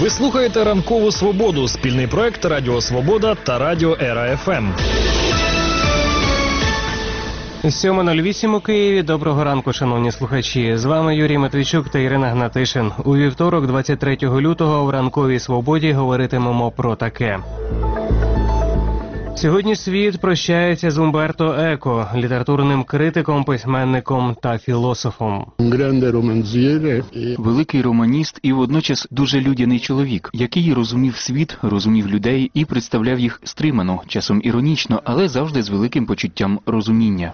Ви слухаєте «Ранкову Свободу» – спільний проект Радіо Свобода та Радіо Ера ФМ. 7:08 у Києві. Доброго ранку, шановні слухачі. З вами Юрій Матвійчук та Ірина Гнатишин. У вівторок, 23 лютого, в «Ранковій Свободі» говоритимемо про таке. Сьогодні світ прощається з Умберто Еко, літературним критиком, письменником та філософом. Великий романіст і водночас дуже людяний чоловік, який розумів світ, розумів людей і представляв їх стримано, часом іронічно, але завжди з великим почуттям розуміння.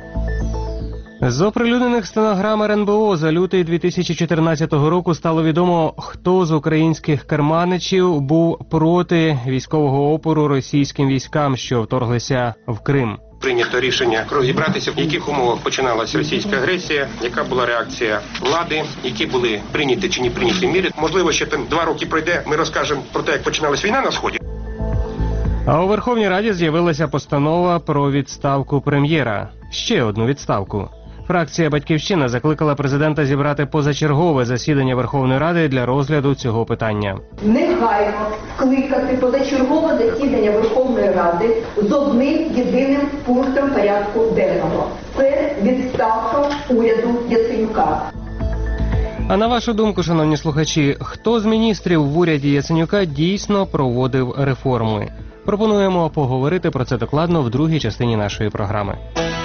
З оприлюднених стенограм РНБО за лютий 2014 року стало відомо, хто з українських керманичів був проти військового опору російським військам, що вторглися в Крим. Прийнято рішення розібратися, в яких умовах починалася російська агресія, яка була реакція влади, які були прийняті чи не прийняті міри. Можливо, ще 2 роки пройде, ми розкажемо про те, як починалась війна на Сході. А у Верховній Раді з'явилася постанова про відставку прем'єра. Ще одну відставку. Фракція «Батьківщина» закликала президента зібрати позачергове засідання Верховної Ради для розгляду цього питання. Негайно скликати позачергове засідання Верховної Ради з одним єдиним пунктом порядку денного. Це відставка уряду Яценюка. А на вашу думку, шановні слухачі, хто з міністрів в уряді Яценюка дійсно проводив реформи? Пропонуємо поговорити про це докладно в другій частині нашої програми.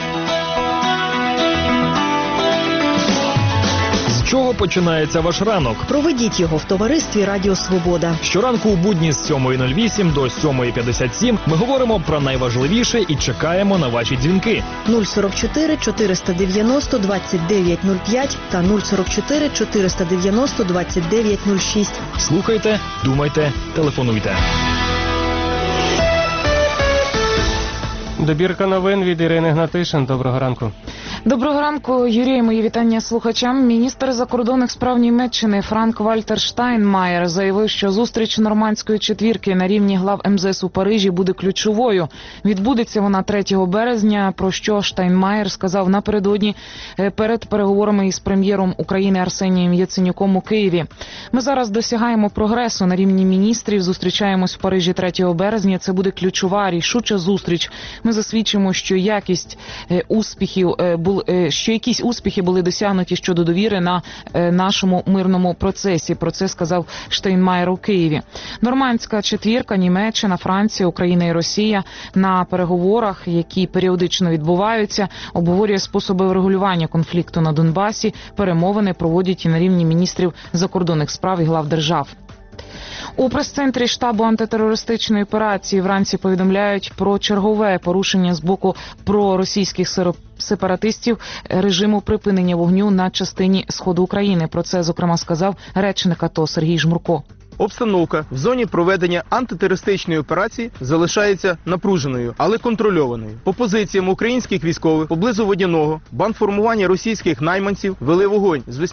З чого починається ваш ранок? Проведіть його в товаристві Радіо Свобода. Щоранку у будні з 7:08 до 7:57 ми говоримо про найважливіше і чекаємо на ваші дзвінки. 044 490 2905 та 044 490 2906. Слухайте, думайте, телефонуйте. Добірка новин від Ірини Гнатишин. Доброго ранку. Доброго ранку, Юрій. Мої вітання слухачам. Міністр закордонних справ Німеччини Франк-Вальтер Штайнмаєр заявив, що зустріч нормандської четвірки на рівні глав МЗС у Парижі буде ключовою. Відбудеться вона 3 березня, про що Штайнмаєр сказав напередодні перед переговорами із прем'єром України Арсенієм Яценюком у Києві. Ми зараз досягаємо прогресу на рівні міністрів, зустрічаємось в Парижі 3 березня. Це буде ключова, рішуча зустріч. Ми засвідчимо, що якісь успіхи були досягнуті щодо довіри на нашому мирному процесі. Про це сказав Штайнмаєр у Києві. Нормандська четвірка, Німеччина, Франція, Україна і Росія на переговорах, які періодично відбуваються, обговорює способи врегулювання конфлікту на Донбасі. Перемовини проводять і на рівні міністрів закордонних справ і глав держав. У прес-центрі штабу антитерористичної операції вранці повідомляють про чергове порушення з боку проросійських сепаратистів режиму припинення вогню на частині сходу України. Про це, зокрема, сказав речник АТО Сергій Жмурко. Обстановка в зоні проведення антитерористичної операції залишається напруженою, але контрольованою. По позиціям українських військових поблизу Водяного бандформування російських найманців вели вогонь з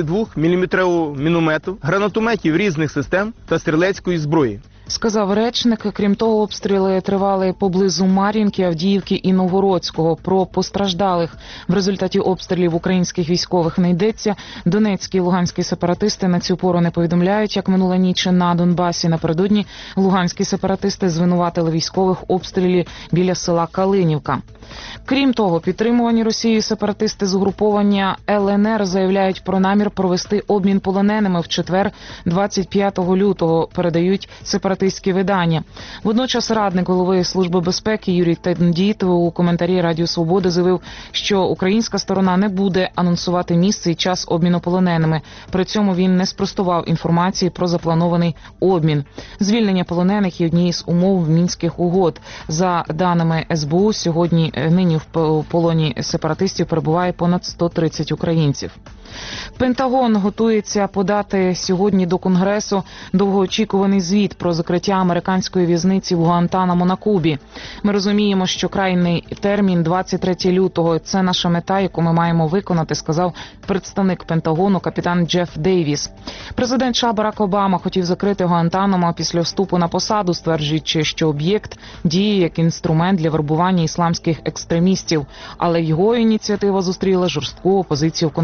82-мм міномету, гранатометів різних систем та стрілецької зброї. Сказав речник. Крім того, обстріли тривали поблизу Мар'їнки, Авдіївки і Новгородського. Про постраждалих в результаті обстрілів українських військових не йдеться. Донецькі і луганські сепаратисти на цю пору не повідомляють, як минула ніч на Донбасі. Напередодні луганські сепаратисти звинуватили військових обстрілі біля села Калинівка. Крім того, підтримувані Росією сепаратисти з угруповання ЛНР заявляють про намір провести обмін полоненими в четвер, 25 лютого, передають сепаратистські видання. Водночас радник голови Служби безпеки Юрій Тендіт у коментарі Радіо Свобода заявив, що українська сторона не буде анонсувати місце і час обміну полоненими. При цьому він не спростував інформації про запланований обмін. Звільнення полонених є однією з умов Мінських угод. За даними СБУ, нині в полоні сепаратистів перебуває понад 130 українців. Пентагон готується подати сьогодні до Конгресу довгоочікуваний звіт про закриття американської в'язниці в Гуантанамо на Кубі. Ми розуміємо, що крайній термін 23 лютого – це наша мета, яку ми маємо виконати, сказав представник Пентагону капітан Джеф Дейвіс. Президент США Барак Обама хотів закрити Гуантанамо після вступу на посаду, стверджуючи, що об'єкт діє як інструмент для вербування ісламських екстремістів, але його ініціатива зустріла жорстку опозицію в Конгресі.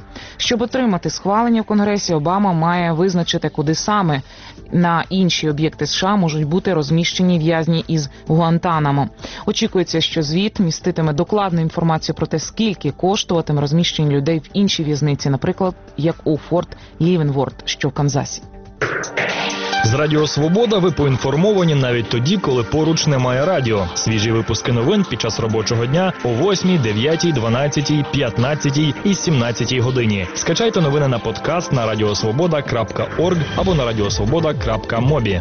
Щоб отримати схвалення в Конгресі, Обама має визначити, куди саме на інші об'єкти США можуть бути розміщені в'язні із Гуантанамо. Очікується, що звіт міститиме докладну інформацію про те, скільки коштуватиме розміщення людей в іншій в'язниці, наприклад, як у Форт Лівенворт, що в Канзасі. З Радіо Свобода ви поінформовані навіть тоді, коли поруч немає радіо. Свіжі випуски новин під час робочого дня о 8, 9, 12, 15 і 17 годині. Скачайте новини на подкаст на radiosvoboda.org або на radiosvoboda.mobi.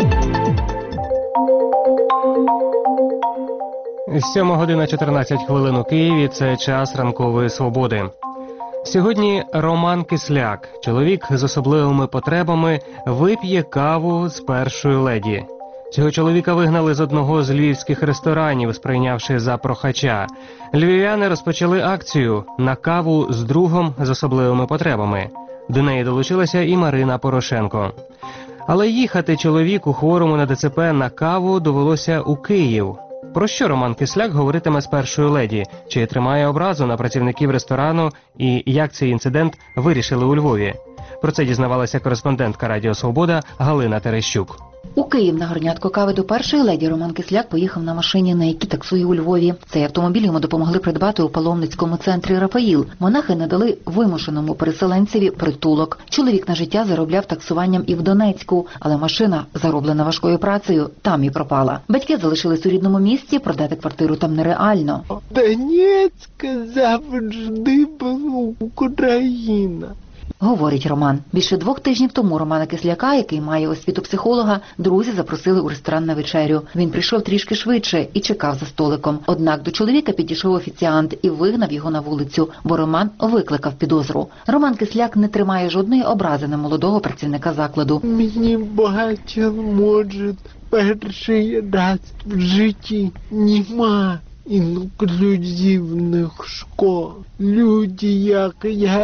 7 година 14 хвилин у Києві – це час ранкової свободи. Сьогодні Роман Кисляк, чоловік з особливими потребами, вип'є каву з першою леді. Цього чоловіка вигнали з одного з львівських ресторанів, сприйнявши за прохача. Львів'яни розпочали акцію «На каву з другом з особливими потребами». До неї долучилася і Марина Порошенко. Але їхати чоловіку хворому на ДЦП на каву довелося у Київ. Про що Роман Кисляк говоритиме з першою леді? Чи тримає образу на працівників ресторану? І як цей інцидент вирішили у Львові? Про це дізнавалася кореспондентка Радіо Свобода Галина Терещук. У Київ на горнятко кави до першої леді Роман Кисляк поїхав на машині, на якій таксує у Львові. Цей автомобіль йому допомогли придбати у паломницькому центрі «Рафаїл». Монахи надали вимушеному переселенцеві притулок. Чоловік на життя заробляв таксуванням і в Донецьку, але машина, зароблена важкою працею, там і пропала. Батьки залишились у рідному місті, продати квартиру там нереально. Донецьк завжди був Україна. Говорить Роман. Більше 2 тижнів тому Романа Кисляка, який має освіту психолога, друзі запросили у ресторан на вечерю. Він прийшов трішки швидше і чекав за столиком. Однак до чоловіка підійшов офіціант і вигнав його на вулицю, бо Роман викликав підозру. Роман Кисляк не тримає жодної образи на молодого працівника закладу. Мені багато може перший раз в житті нема інклюзивних школ. Люди, як я,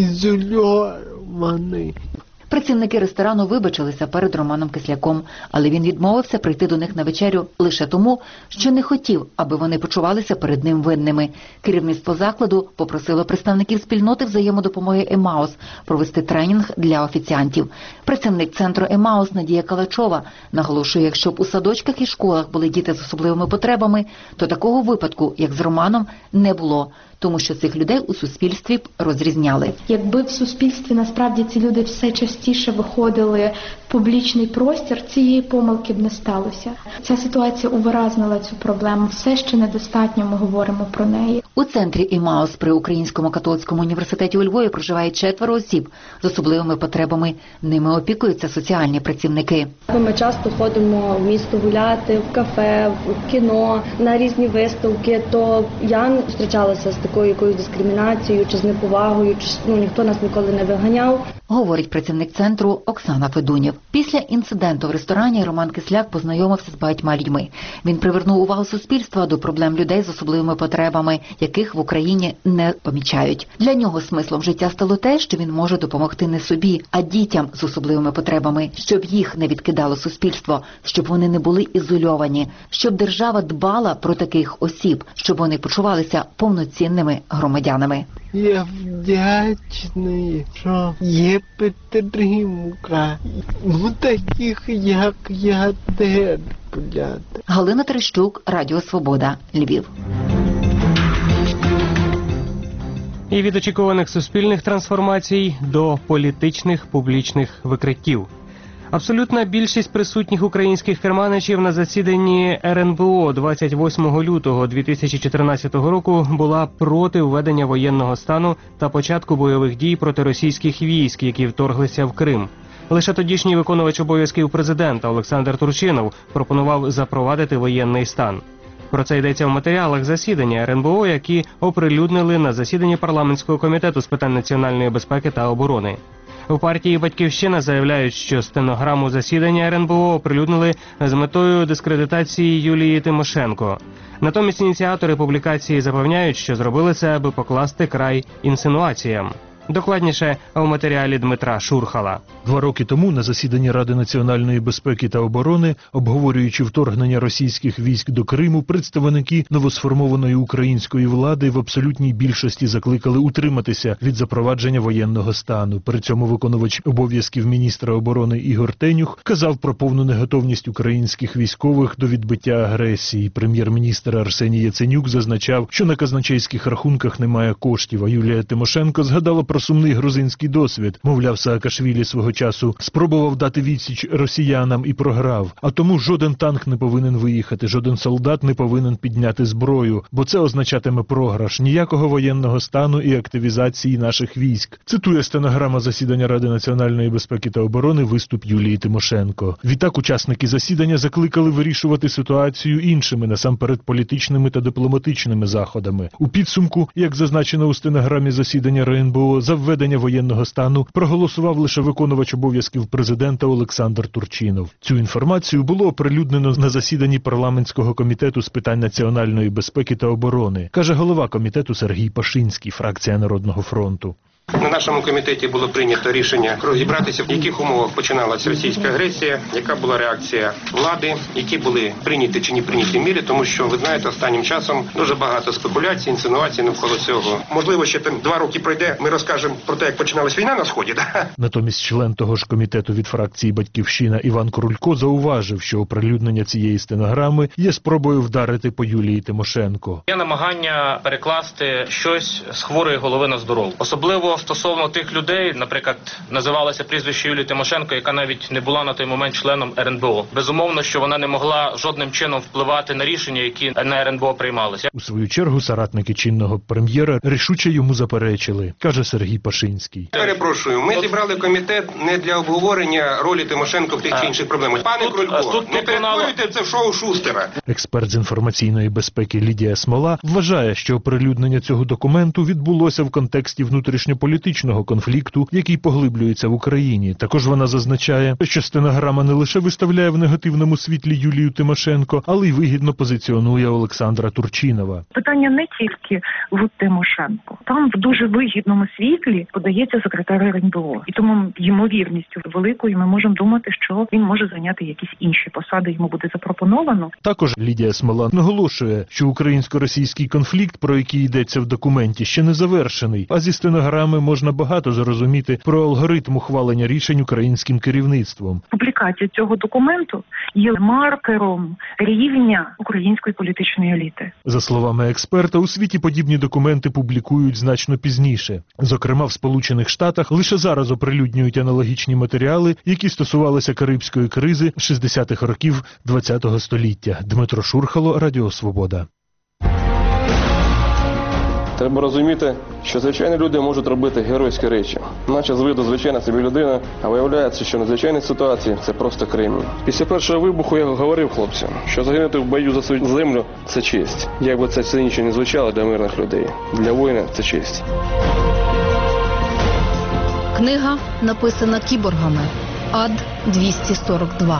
ізольовані. Працівники ресторану вибачилися перед Романом Кисляком, але він відмовився прийти до них на вечерю лише тому, що не хотів, аби вони почувалися перед ним винними. Керівництво закладу попросило представників спільноти взаємодопомоги «Емаус» провести тренінг для офіціантів. Працівник центру «Емаус» Надія Калачова наголошує, якщо б у садочках і школах були діти з особливими потребами, то такого випадку, як з Романом, не було. Тому що цих людей у суспільстві розрізняли. Якби в суспільстві насправді ці люди все частіше виходили в публічний простір, цієї помилки б не сталося. Ця ситуація увиразнила цю проблему. Все ще недостатньо ми говоримо про неї. У центрі «Емаус» при Українському католицькому університеті у Львові проживає 4 осіб з особливими потребами. Ними опікуються соціальні працівники. Ми часто ходимо в місто гуляти, в кафе, в кіно, на різні виставки, то я не зустрічалася з такою якоюсь дискримінацією чи з неповагою, чи ніхто нас ніколи не виганяв. Говорить працівник центру Оксана Федунєв. Після інциденту в ресторані Роман Кисляк познайомився з багатьма людьми. Він привернув увагу суспільства до проблем людей з особливими потребами, яких в Україні не помічають. Для нього смислом життя стало те, що він може допомогти не собі, а дітям з особливими потребами, щоб їх не відкидало суспільство, щоб вони не були ізольовані, щоб держава дбала про таких осіб, щоб вони почувалися повноцінними громадянами. Я вдячний, що є підтримка. Таких, як я, терплять. Галина Терещук, Радіо Свобода, Львів. І від очікуваних суспільних трансформацій до політичних публічних викриттів. Абсолютна більшість присутніх українських керманичів на засіданні РНБО 28 лютого 2014 року була проти введення воєнного стану та початку бойових дій проти російських військ, які вторглися в Крим. Лише тодішній виконувач обов'язків президента Олександр Турчинов пропонував запровадити воєнний стан. Про це йдеться в матеріалах засідання РНБО, які оприлюднили на засіданні парламентського комітету з питань національної безпеки та оборони. У партії «Батьківщина» заявляють, що стенограму засідання РНБО оприлюднили з метою дискредитації Юлії Тимошенко. Натомість ініціатори публікації запевняють, що зробили це, аби покласти край інсинуаціям. Докладніше в матеріалі Дмитра Шурхала. 2 роки тому на засіданні Ради національної безпеки та оборони, обговорюючи вторгнення російських військ до Криму, представники новосформованої української влади в абсолютній більшості закликали утриматися від запровадження воєнного стану. При цьому виконувач обов'язків міністра оборони Ігор Тенюх казав про повну неготовність українських військових до відбиття агресії. Прем'єр-міністр Арсеній Яценюк зазначав, що на казначейських рахунках немає коштів, а Юлія Тимошенко згадала про сумний грузинський досвід. Мовляв, Саакашвілі свого часу спробував дати відсіч росіянам і програв. А тому жоден танк не повинен виїхати, жоден солдат не повинен підняти зброю, бо це означатиме програш, ніякого воєнного стану і активізації наших військ. Цитує стенограма засідання Ради національної безпеки та оборони виступ Юлії Тимошенко. Відтак учасники засідання закликали вирішувати ситуацію іншими, насамперед політичними та дипломатичними заходами. У підсумку, як зазначено у стенограмі засідання РНБО, за введення воєнного стану проголосував лише виконувач обов'язків президента Олександр Турчинов. Цю інформацію було оприлюднено на засіданні парламентського комітету з питань національної безпеки та оборони, каже голова комітету Сергій Пашинський, фракція Народного фронту. На нашому комітеті було прийнято рішення розібратися, в яких умовах починалася російська агресія, яка була реакція влади, які були прийняті чи не прийняті міри, тому що, ви знаєте, останнім часом дуже багато спекуляцій, інсинуацій навколо цього. Можливо, ще 2 роки пройде, ми розкажемо про те, як починалась війна на Сході. Натомість член того ж комітету від фракції «Батьківщина» Іван Крулько зауважив, що оприлюднення цієї стенограми є спробою вдарити по Юлії Тимошенко. Є намагання перекласти щось з хворої голови на здорову. Особливо стосовно тих людей, наприклад, називалося прізвище Юлії Тимошенко, яка навіть не була на той момент членом РНБО. Безумовно, що вона не могла жодним чином впливати на рішення, які на РНБО приймалися. У свою чергу соратники чинного прем'єра рішуче йому заперечили, каже Сергій Пашинський. Перепрошую, ми зібрали комітет не для обговорення ролі Тимошенко в тих чи інших проблемах. Пане Крулько, не перетворюйте це в шоу Шустера. Експерт з інформаційної безпеки Лідія Смола вважає, що оприлюднення цього документу відбулося в контексті внутрішньополітичного конфлікту, який поглиблюється в Україні. Також вона зазначає, що стенограма не лише виставляє в негативному світлі Юлію Тимошенко, але й вигідно позиціонує Олександра Турчинова. Питання не тільки в Тимошенко. Там в дуже вигідному світлі подається секретар РНБО. І тому ймовірністю великою ми можемо думати, що він може зайняти якісь інші посади, йому буде запропоновано. Також Лідія Смола наголошує, що українсько-російський конфлікт, про який йдеться в документі, ще не завершений, а зі стенограми можна багато зрозуміти про алгоритм ухвалення рішень українським керівництвом. Публікація цього документу є маркером рівня української політичної еліти. За словами експерта, у світі подібні документи публікують значно пізніше. Зокрема, в Сполучених Штатах лише зараз оприлюднюють аналогічні матеріали, які стосувалися Карибської кризи 60-х років ХХ століття. Дмитро Шурхало, Радіо Свобода. Треба розуміти, що звичайні люди можуть робити геройські речі. Наче з виду звичайна собі людина, а виявляється, що надзвичайні ситуації – це просто кремінь. Після першого вибуху я говорив хлопцям, що загинути в бою за свою землю – це честь. Як би це цинічно не звучало для мирних людей. Для воїна – це честь. Книга написана кіборгами. Ад-242.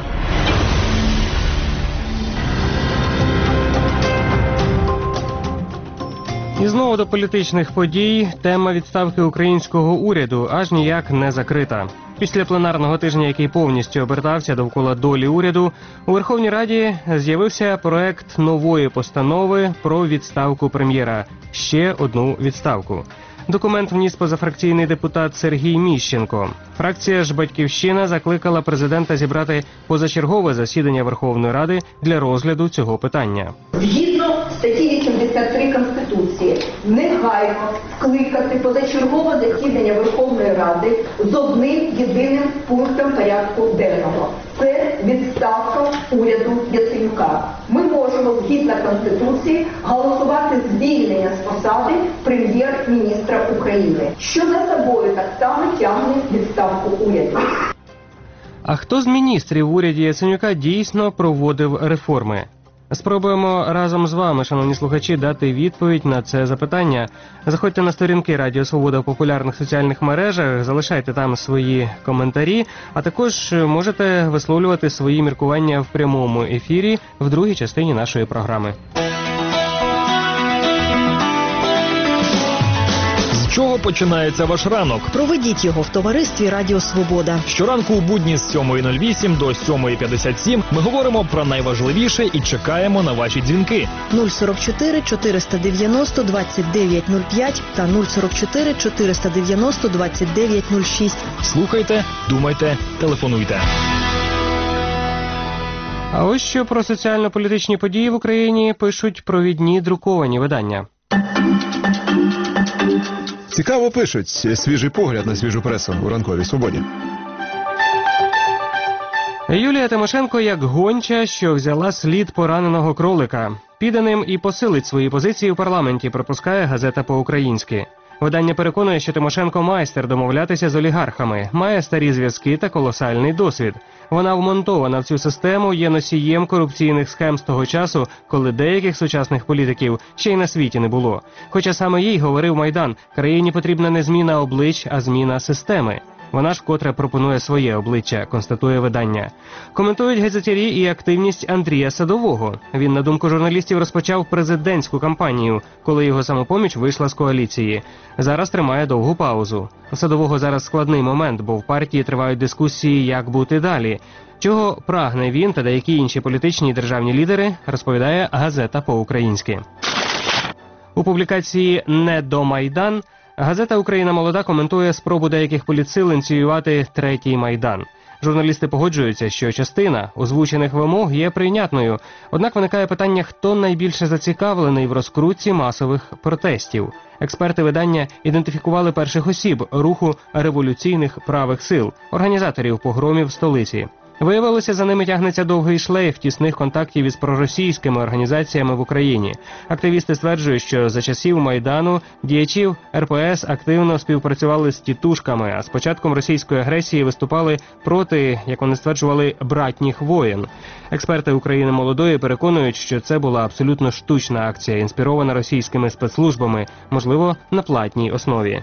І знову до політичних подій. Тема відставки українського уряду аж ніяк не закрита. Після пленарного тижня, який повністю обертався довкола долі уряду, у Верховній Раді з'явився проект нової постанови про відставку прем'єра. Ще одну відставку. Документ вніс позафракційний депутат Сергій Міщенко. Фракція ж «Батьківщина» закликала президента зібрати позачергове засідання Верховної Ради для розгляду цього питання. Згідно статті 83 Конституції, негайно скликати позачергове засідання Верховної Ради з одним єдиним пунктом порядку денного. Це відставка уряду Яценюка. Ми можемо, згідно Конституції, голосувати звільнення з посади прем'єр-міністра України, що за собою так само тягне відставку уряду. А хто з міністрів в уряді Яценюка дійсно проводив реформи? Спробуємо разом з вами, шановні слухачі, дати відповідь на це запитання. Заходьте на сторінки Радіо Свобода в популярних соціальних мережах, залишайте там свої коментарі, а також можете висловлювати свої міркування в прямому ефірі в другій частині нашої програми. чого починається ваш ранок? Проведіть його в товаристві Радіо Свобода. Щоранку у будні з 7:08 до 7:57 ми говоримо про найважливіше і чекаємо на ваші дзвінки. 044 490 2905 та 044 490 2906. Слухайте, думайте, телефонуйте. А ось що про соціально-політичні події в Україні пишуть провідні друковані видання. Цікаво пишуть. Свіжий погляд на свіжу пресу у ранковій свободі. Юлія Тимошенко як гонча, що взяла слід пораненого кролика. Піде ним і посилить свої позиції у парламенті, припускає газета по-українськи. Видання переконує, що Тимошенко майстер домовлятися з олігархами, має старі зв'язки та колосальний досвід. Вона вмонтована в цю систему, є носієм корупційних схем з того часу, коли деяких сучасних політиків ще й на світі не було. Хоча саме їй говорив Майдан, країні потрібна не зміна облич, а зміна системи. Вона ж вкотре пропонує своє обличчя, констатує видання. Коментують газетярі і активність Андрія Садового. Він, на думку журналістів, розпочав президентську кампанію, коли його «Самопоміч» вийшла з коаліції. Зараз тримає довгу паузу. У Садового зараз складний момент, бо в партії тривають дискусії, як бути далі. Чого прагне він та деякі інші політичні і державні лідери, розповідає газета по-українськи. У публікації «Не до Майдан» газета «Україна молода» коментує спробу деяких політсил ініціювати третій Майдан. Журналісти погоджуються, що частина озвучених вимог є прийнятною. Однак виникає питання, хто найбільше зацікавлений в розкрутці масових протестів. Експерти видання ідентифікували перших осіб руху революційних правих сил, організаторів погромів в столиці. Виявилося, за ними тягнеться довгий шлейф тісних контактів із проросійськими організаціями в Україні. Активісти стверджують, що за часів Майдану діячів РПС активно співпрацювали з тітушками, а з початком російської агресії виступали проти, як вони стверджували, братніх воєн. Експерти України молодої переконують, що це була абсолютно штучна акція, інспірована російськими спецслужбами, можливо, на платній основі.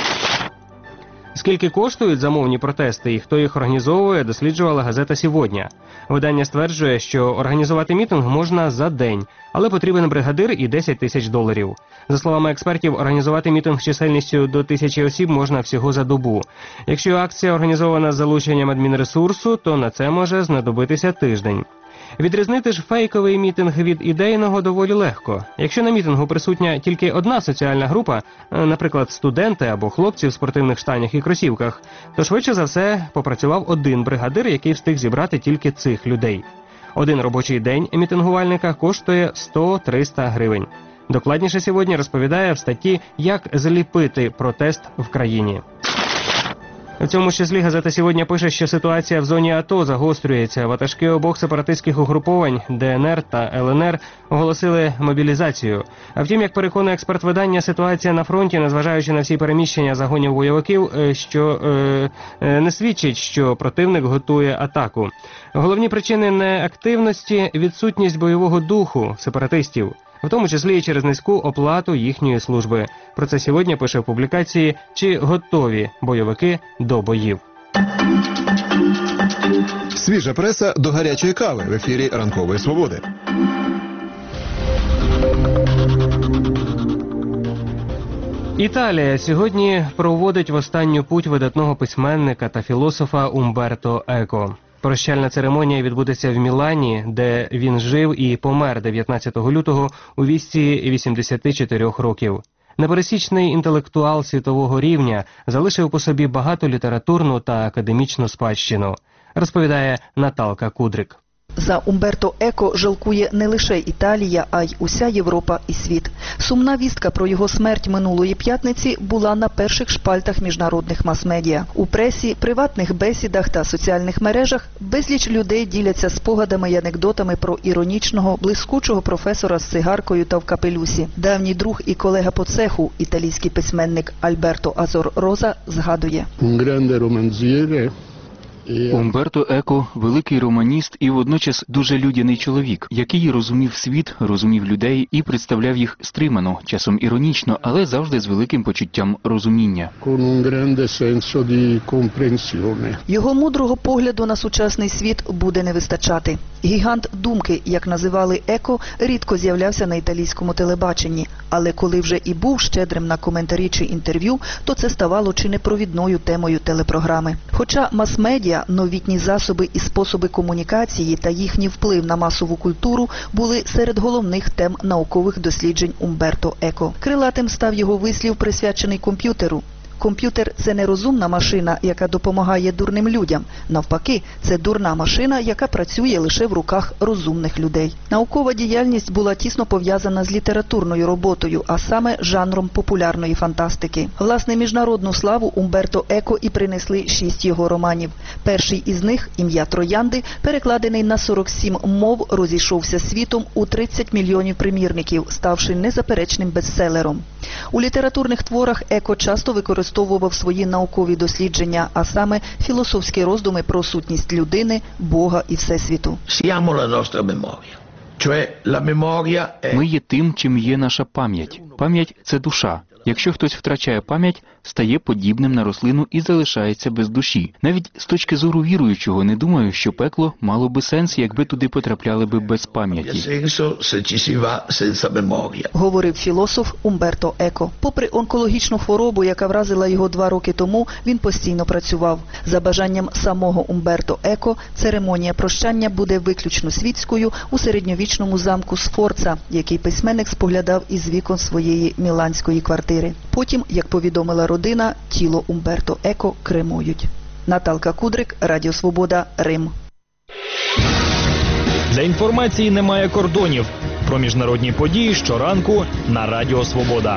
Скільки коштують замовні протести і хто їх організовує, досліджувала газета «Сьогодні». Видання стверджує, що організувати мітинг можна за день, але потрібен бригадир і $10 тисяч. За словами експертів, організувати мітинг з чисельністю до 1000 осіб можна всього за добу. Якщо акція організована з залученням адмінресурсу, то на це може знадобитися тиждень. Відрізнити ж фейковий мітинг від ідейного доволі легко. Якщо на мітингу присутня тільки одна соціальна група, наприклад, студенти або хлопці в спортивних штанях і кросівках, то швидше за все попрацював один бригадир, який встиг зібрати тільки цих людей. Один робочий день мітингувальника коштує 100-300 гривень. Докладніше сьогодні розповідає в статті «Як зліпити протест в країні». У цьому ж числі газета «Сьогодні» пише, що ситуація в зоні АТО загострюється. Ватажки обох сепаратистських угруповань ДНР та ЛНР оголосили мобілізацію. А втім, як переконує експерт видання, ситуація на фронті, незважаючи на всі переміщення загонів бойовиків, не свідчить, що противник готує атаку. Головні причини неактивності – відсутність бойового духу сепаратистів, в тому числі і через низьку оплату їхньої служби. Про це сьогодні пише в публікації «Чи готові бойовики до боїв?». Свіжа преса до гарячої кави в ефірі «Ранкової свободи». Італія сьогодні проводить в останню путь видатного письменника та філософа Умберто Еко. Прощальна церемонія відбудеться в Мілані, де він жив і помер 19 лютого у віці 84 років. Непересічний інтелектуал світового рівня залишив по собі багату літературну та академічну спадщину, розповідає Наталка Кудрик. За Умберто Еко жалкує не лише Італія, а й уся Європа і світ. Сумна вістка про його смерть минулої п'ятниці була на перших шпальтах міжнародних мас-медіа. У пресі, приватних бесідах та соціальних мережах безліч людей діляться спогадами й анекдотами про іронічного, блискучого професора з цигаркою та в капелюсі. Давній друг і колега по цеху, італійський письменник Альберто Азор Роза, згадує. Умберто Еко – великий романіст і водночас дуже людяний чоловік, який розумів світ, розумів людей і представляв їх стримано, часом іронічно, але завжди з великим почуттям розуміння. Його мудрого погляду на сучасний світ буде не вистачати. Гігант думки, як називали Еко, рідко з'являвся на італійському телебаченні. Але коли вже і був щедрим на коментарі чи інтерв'ю, то це ставало чи не провідною темою телепрограми. Хоча мас-медіа, новітні засоби і способи комунікації та їхній вплив на масову культуру були серед головних тем наукових досліджень Умберто Еко. Крилатим став його вислів, присвячений комп'ютеру. Комп'ютер – це не розумна машина, яка допомагає дурним людям. Навпаки, це дурна машина, яка працює лише в руках розумних людей. Наукова діяльність була тісно пов'язана з літературною роботою, а саме жанром популярної фантастики. Власне, міжнародну славу Умберто Еко і принесли 6 його романів. Перший із них, «Ім'я Троянди», перекладений на 47 мов, розійшовся світом у 30 мільйонів примірників, ставши незаперечним бестселером. У літературних творах Еко часто використовував свої наукові дослідження, а саме філософські роздуми про сутність людини, Бога і Всесвіту. Ми є тим, чим є наша пам'ять. Пам'ять – це душа. Якщо хтось втрачає пам'ять, стає подібним на рослину і залишається без душі. Навіть з точки зору віруючого не думаю, що пекло мало би сенс, якби туди потрапляли би без пам'яті. Говорив філософ Умберто Еко. Попри онкологічну хворобу, яка вразила його 2 роки тому, він постійно працював. За бажанням самого Умберто Еко, церемонія прощання буде виключно світською у середньовічному замку Сфорца, який письменник споглядав із вікон своєї міланської квартири. Потім, як повідомила родина, тіло Умберто Еко кремують. Наталка Кудрик, Радіо Свобода, Рим. Для інформації немає кордонів. Про міжнародні події щоранку на Радіо Свобода.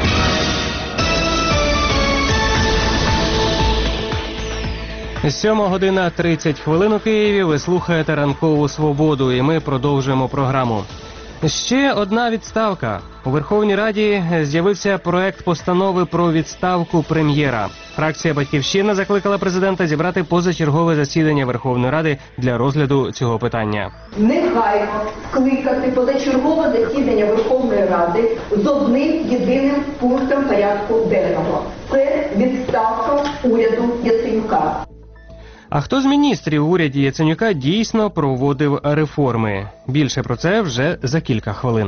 Сьома година 30 хвилин у Києві. Ви слухаєте «Ранкову Свободу» і ми продовжуємо програму. Ще одна відставка. У Верховній Раді з'явився проект постанови про відставку прем'єра. Фракція «Батьківщина» закликала президента зібрати позачергове засідання Верховної Ради для розгляду цього питання. Негайно скликати позачергове засідання Верховної Ради з одним єдиним пунктом порядку денного. Це відставка уряду Яценюка. А хто з міністрів в уряді Яценюка дійсно проводив реформи? Більше про це вже за кілька хвилин.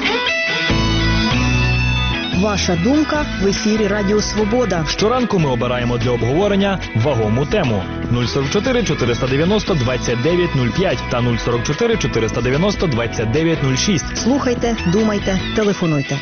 Ваша думка в ефірі Радіо Свобода. Щоранку ми обираємо для обговорення вагому тему. 044 490 2905 та 044 490 2906. Слухайте, думайте, телефонуйте.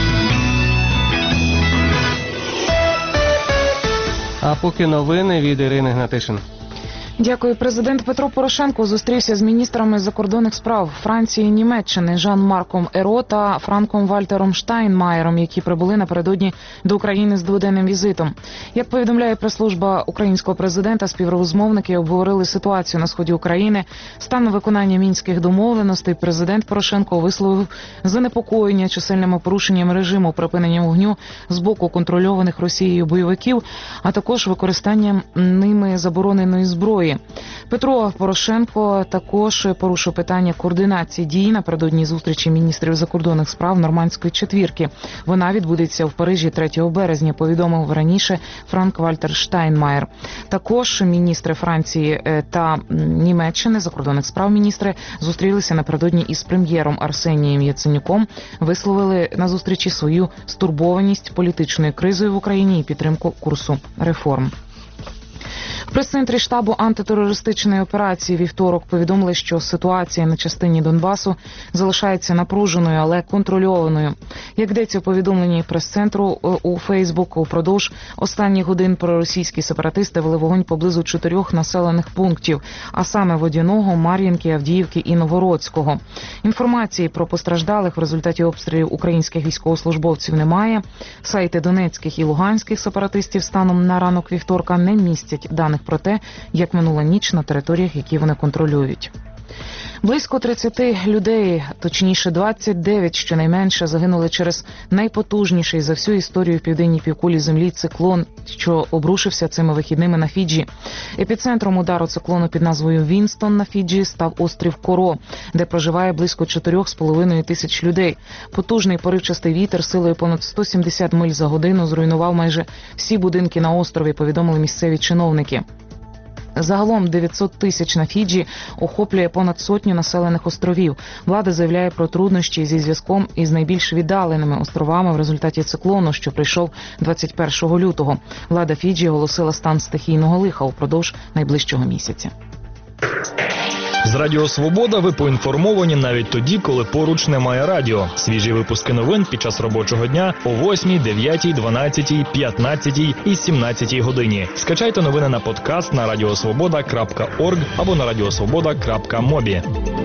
А поки новини від Ірини Гнатишин. Дякую. Президент Петро Порошенко зустрівся з міністрами закордонних справ Франції і Німеччини Жан-Марком Еро та Франком Вальтером Штайнмаєром, які прибули напередодні до України з дводенним візитом. Як повідомляє прес-служба українського президента, співрозмовники обговорили ситуацію на сході України, стан виконання мінських домовленостей. Президент Порошенко висловив занепокоєння чисельними порушеннями режиму припинення вогню з боку контрольованих Росією бойовиків, а також використанням ними забороненої зброї. Петро Порошенко також порушив питання координації дій напередодні зустрічі міністрів закордонних справ Нормандської четвірки. Вона відбудеться в Парижі 3 березня, повідомив раніше Франк Вальтер Штайнмаєр. Також міністри Франції та Німеччини, закордонних справ міністри, зустрілися напередодні із прем'єром Арсенієм Яценюком, висловили на зустрічі свою стурбованість політичною кризою в Україні і підтримку курсу реформ. В прес-центрі штабу антитерористичної операції вівторок повідомили, що ситуація на частині Донбасу залишається напруженою, але контрольованою. Як йдеться у повідомленні прес-центру у Фейсбук, упродовж останніх годин проросійські сепаратисти вели вогонь поблизу 4 населених пунктів, а саме Водяного, Мар'їнки, Авдіївки і Новгородського. Інформації про постраждалих в результаті обстрілів українських військовослужбовців немає. Сайти донецьких і луганських сепаратистів станом на ранок вівторка не містять даних про те, як минула ніч на територіях, які вони контролюють. Близько 30 людей, точніше 29 щонайменше, загинули через найпотужніший за всю історію в південній півкулі землі циклон, що обрушився цими вихідними на Фіджі. Епіцентром удару циклону під назвою Вінстон на Фіджі став острів Коро, де проживає близько 4,5 тисяч людей. Потужний поривчастий вітер силою понад 170 миль за годину зруйнував майже всі будинки на острові, повідомили місцеві чиновники. Загалом 900 тисяч на Фіджі охоплює понад сотню населених островів. Влада заявляє про труднощі зі зв'язком із найбільш віддаленими островами в результаті циклону, що прийшов 21 лютого. Влада Фіджі оголосила стан стихійного лиха упродовж найближчого місяця. З Радіо Свобода ви поінформовані навіть тоді, коли поруч немає радіо. Свіжі випуски новин під час робочого дня о 8, 9, 12, 15 і 17 годині. Скачайте новини на подкаст на radiosvoboda.org або на radiosvoboda.mobi.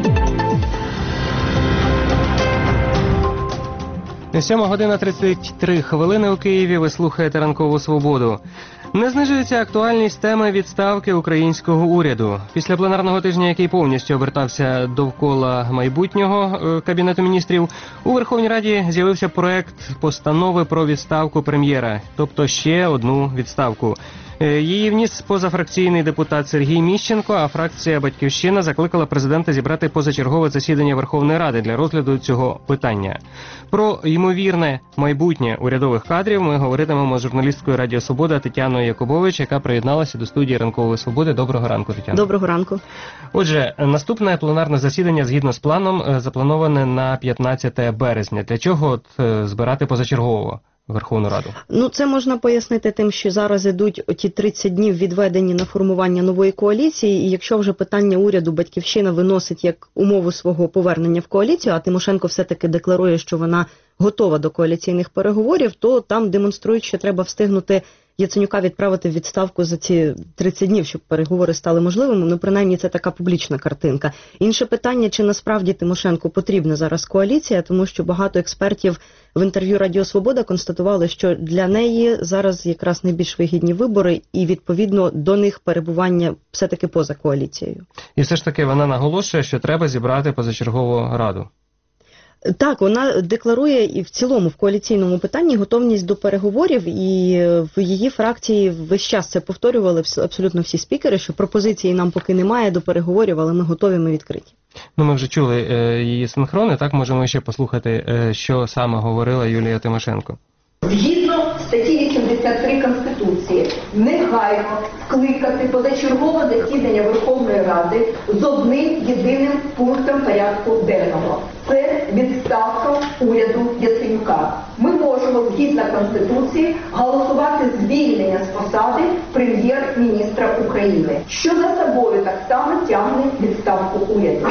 7:33 у Києві. Ви слухаєте «Ранкову свободу». Не знижується актуальність теми відставки українського уряду. Після пленарного тижня, який повністю обертався довкола майбутнього Кабінету міністрів, у Верховній Раді з'явився проект постанови про відставку прем'єра, тобто ще одну відставку. Її вніс позафракційний депутат Сергій Міщенко, а фракція «Батьківщина» закликала президента зібрати позачергове засідання Верховної Ради для розгляду цього питання. Про ймовірне майбутнє урядових кадрів ми говоритимемо з журналісткою Радіо Свобода Тетяною Якубович, яка приєдналася до студії «Ранкової свободи». Доброго ранку, Тетяно. Доброго ранку. Отже, наступне пленарне засідання, згідно з планом, заплановане на 15 березня. Для чого збирати позачергово Верховну Раду? Це можна пояснити тим, що зараз ідуть ті 30 днів відведені на формування нової коаліції, і якщо вже питання уряду Батьківщина виносить як умову свого повернення в коаліцію, а Тимошенко все-таки декларує, що вона готова до коаліційних переговорів, то там демонструють, що треба встигнути Яценюка відправити в відставку за ці 30 днів, щоб переговори стали можливими. Принаймні, це така публічна картинка. Інше питання, чи насправді Тимошенко потрібна зараз коаліція, тому що багато експертів в інтерв'ю Радіо Свобода констатували, що для неї зараз якраз найбільш вигідні вибори і, відповідно, до них перебування все-таки поза коаліцією. І все ж таки вона наголошує, що треба зібрати позачергову раду. Так, вона декларує і в цілому в коаліційному питанні готовність до переговорів, і в її фракції весь час це повторювали абсолютно всі спікери, що пропозиції нам поки немає до переговорів, але ми готові, ми відкриті. Ми вже чули її синхрони, так можемо ще послухати, що саме говорила Юлія Тимошенко. Згідно статті 83 Конституції, негайно скликати позачергове засідання Верховної Ради з одним єдиним пунктом порядку денного. Це відставка уряду Яценюка. Ми можемо, згідно Конституції, голосувати звільнення з посади прем'єр-міністра України, що за собою так само тягне відставку уряду.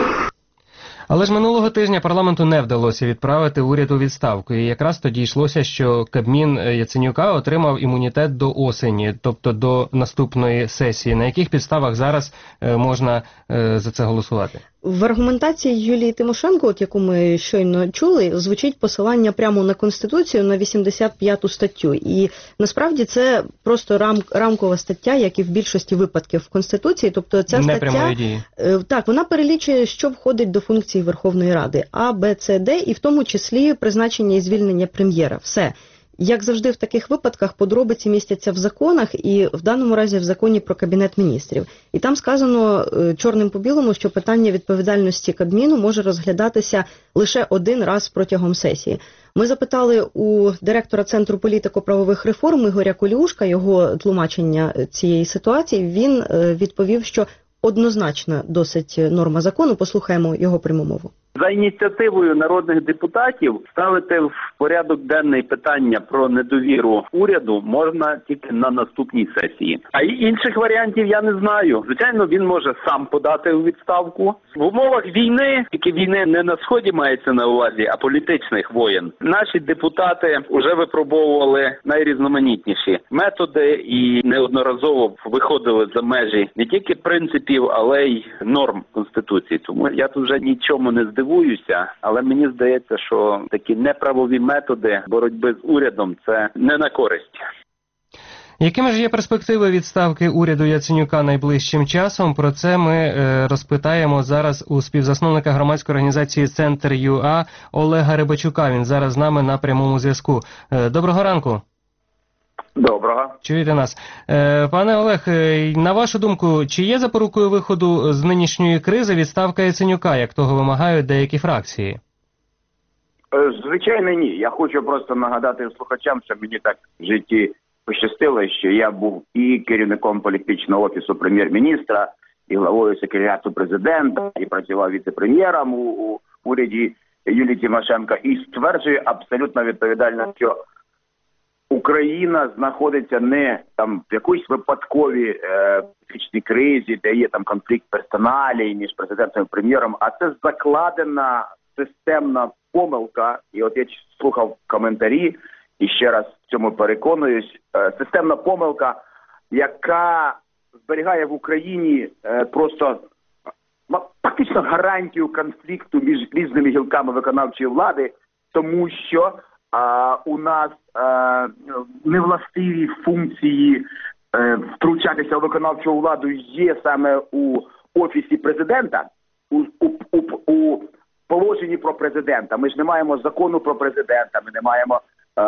Але ж минулого тижня парламенту не вдалося відправити уряд у відставку. І якраз тоді йшлося, що Кабмін Яценюка отримав імунітет до осені, тобто до наступної сесії. На яких підставах зараз можна за це голосувати? В аргументації Юлії Тимошенко, яку ми щойно чули, звучить посилання прямо на Конституцію, на 85-ту статтю. І насправді це просто рамкова стаття, як і в більшості випадків в Конституції. Тобто ця стаття, так, вона перелічує, що входить до функції Верховної Ради. А, Б, С, Д, і в тому числі призначення і звільнення прем'єра. Все. Як завжди в таких випадках, подробиці містяться в законах і в даному разі в законі про Кабінет міністрів. І там сказано чорним по білому, що питання відповідальності Кабміну може розглядатися лише один раз протягом сесії. Ми запитали у директора Центру політико-правових реформ Ігоря Коліушка його тлумачення цієї ситуації. Він відповів, що однозначно досить норма закону. Послухаємо його пряму мову. За ініціативою народних депутатів ставити в порядок денний питання про недовіру уряду можна тільки на наступній сесії. А інших варіантів я не знаю. Звичайно, він може сам подати у відставку. В умовах війни, тільки війни не на Сході мається на увазі, а політичних воєн, наші депутати вже випробовували найрізноманітніші методи і неодноразово виходили за межі не тільки принципів, але й норм Конституції. Тому я тут вже нічому не здивуюся, але мені здається, що такі неправові методи боротьби з урядом – це не на користь. Якими ж є перспективи відставки уряду Яценюка найближчим часом? Про це ми розпитаємо зараз у співзасновника громадської організації «Центр.ЮА» Олега Рибачука. Він зараз з нами на прямому зв'язку. Доброго ранку. Доброго. Чуєте нас? Пане Олег, на вашу думку, чи є запорукою виходу з нинішньої кризи відставка Яценюка, як того вимагають деякі фракції? Звичайно, ні. Я хочу просто нагадати слухачам, що мені так в житті пощастило, що я був і керівником політичного офісу прем'єр-міністра, і главою секретаріату президента, і працював віце-прем'єром у уряді Юлії Тимошенко, і стверджую абсолютно відповідально, що Україна знаходиться не там в якоїсь випадковій політичній кризі, де є там конфлікт персоналій між президентом і прем'єром, а це закладена системна помилка. І от я слухав коментарі і ще раз в цьому переконуюсь. Системна помилка, яка зберігає в Україні просто практично гарантію конфлікту між різними гілками виконавчої влади, тому що у нас невластиві функції втручатися у виконавчу владу є саме у Офісі президента, у положенні про президента. Ми ж не маємо закону про президента, ми не маємо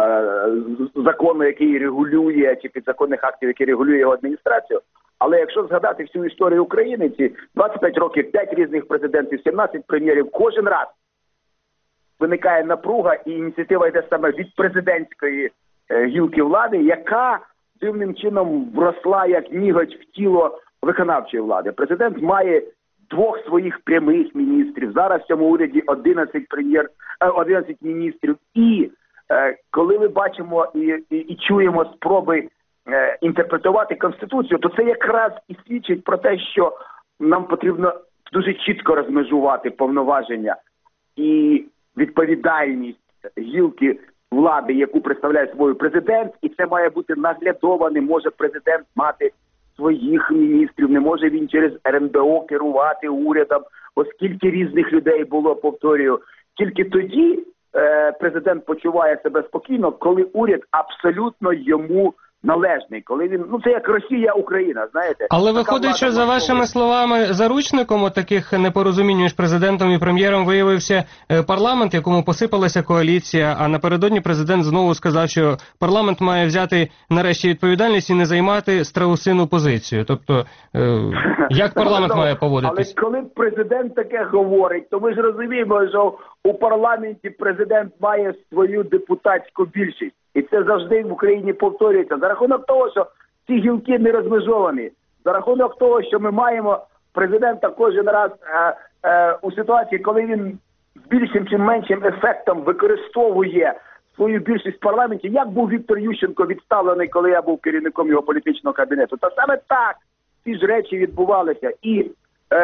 закону, який регулює, чи підзаконних актів, які регулює його адміністрацію. Але якщо згадати всю історію України, ці 25 років, 5 різних президентів, 17 прем'єрів, кожен раз виникає напруга, і ініціатива йде саме від президентської гілки влади, яка дивним чином вросла як ніготь в тіло виконавчої влади. Президент має 2 своїх прямих міністрів. Зараз в цьому уряді 11 міністрів. І коли ми бачимо і чуємо спроби інтерпретувати Конституцію, то це якраз і свідчить про те, що нам потрібно дуже чітко розмежувати повноваження і відповідальність гілки влади, яку представляє собою президент, і це має бути наглядово. Не може президент мати своїх міністрів, не може він через РНБО керувати урядом, оскільки різних людей було, повторюю. Тільки тоді президент почуває себе спокійно, коли уряд абсолютно йому належний, коли він, це як Росія-Україна, знаєте. Але виходить, що за вашими словами, заручником таких непорозумінь між президентом і прем'єром виявився парламент, якому посипалася коаліція, а напередодні президент знову сказав, що парламент має взяти нарешті відповідальність і не займати страусину позицію. Тобто, як парламент має поводитись? Але коли президент таке говорить, то ми ж розуміємо, що у парламенті президент має свою депутатську більшість. І це завжди в Україні повторюється. За рахунок того, що ці гілки не розмежовані, за рахунок того, що ми маємо президента кожен раз у ситуації, коли він з більшим чи меншим ефектом використовує свою більшість в парламенті, як був Віктор Ющенко відставлений, коли я був керівником його політичного кабінету. Та саме так ці ж речі відбувалися. І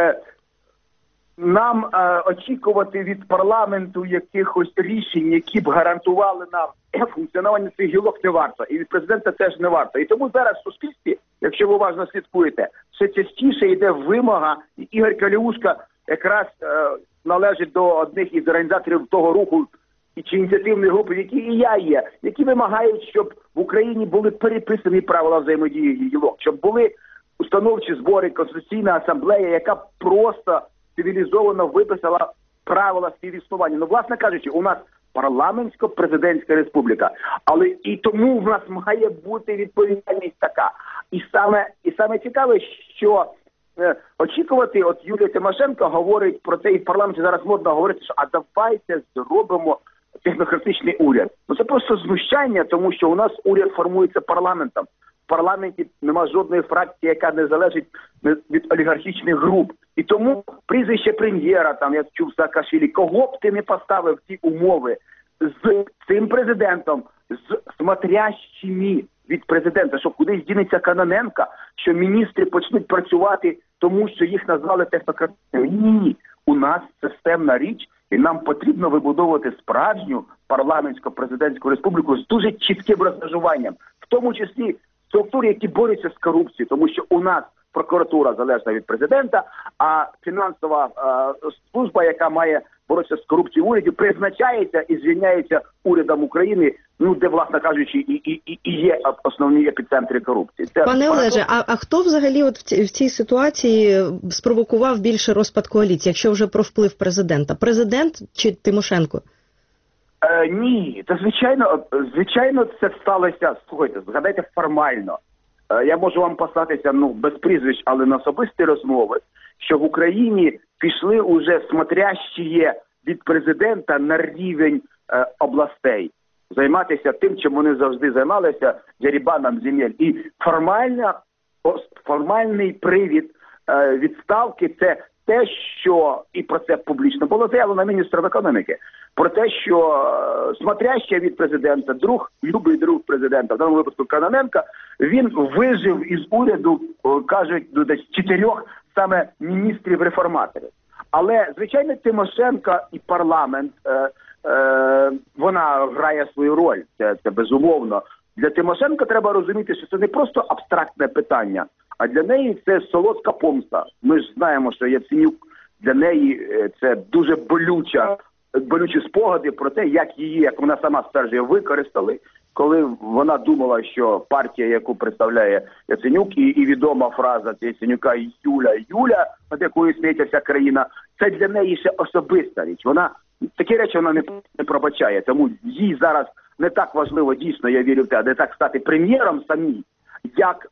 нам очікувати від парламенту якихось рішень, які б гарантували нам функціонування цих гілок, не варто. І від президента теж не варто. І тому зараз в суспільстві, якщо ви уважно слідкуєте, все частіше йде вимога, і Ігор Каліушка якраз належить до одних із організаторів того руху, чи ініціативної групи, в якій і я є, які вимагають, щоб в Україні були переписані правила взаємодії гілок, щоб були установчі збори, Конституційна асамблея, яка просто цивілізовано виписала правила співіснування. Власне кажучи, у нас парламентсько-президентська республіка. Але і тому в нас має бути відповідальність така. І саме цікаве, що очікувати, от Юлія Тимошенко говорить про це, і в парламенті зараз модно говорити, що давайте зробимо технократичний уряд. Це просто знущання, тому що у нас уряд формується парламентом. В парламенті нема жодної фракції, яка не залежить від олігархічних груп. І тому прізвище прем'єра, я чув Саакашвілі, кого б ти не поставив ці умови з цим президентом, з смотрящими від президента, що кудись дінеться Кононенка, що міністри почнуть працювати, тому що їх назвали технократичними. Ні. У нас системна річ, і нам потрібно вибудовувати справжню парламентсько-президентську республіку з дуже чітким розмежуванням, в тому числі структури, які борються з корупцією, тому що у нас прокуратура залежна від президента, а фінансова служба, яка має боротися з корупцією в уряді, призначається і звільняється урядом України, де, власне кажучи, і є основні епіцентри корупції. Пане Олеже, а хто взагалі от в цій ситуації спровокував більше розпад коаліції, якщо вже про вплив президента? Президент чи Тимошенко? Ні, то звичайно це сталося, слухайте, згадайте формально. Я можу вам послатися, без прізвищ, але на особисті розмови, що в Україні пішли уже смотрящі від президента на рівень областей. Займатися тим, чим вони завжди займалися, дерибаном земель. І формальний привід відставки – це те, що, і про це публічно було заявлено міністром економіки, про те, що смотрящий від президента, любий друг президента, в даному випадку Кононенко, він вижив із уряду, кажуть, десь 4 саме міністрів-реформаторів. Але, звичайно, Тимошенко і парламент, вона грає свою роль, це безумовно. Для Тимошенко треба розуміти, що це не просто абстрактне питання, а для неї це солодка помста. Ми ж знаємо, що Яценюк для неї це дуже болючі спогади про те, як її, як вона сама стверджує, використали, коли вона думала, що партія, яку представляє Яценюк, і відома фраза Яценюка «Юля», над якою сміється вся країна, це для неї ще особиста річ. Такі речі вона не пробачає, тому їй зараз не так важливо, дійсно, я вірю в те, не так стати прем'єром самі, як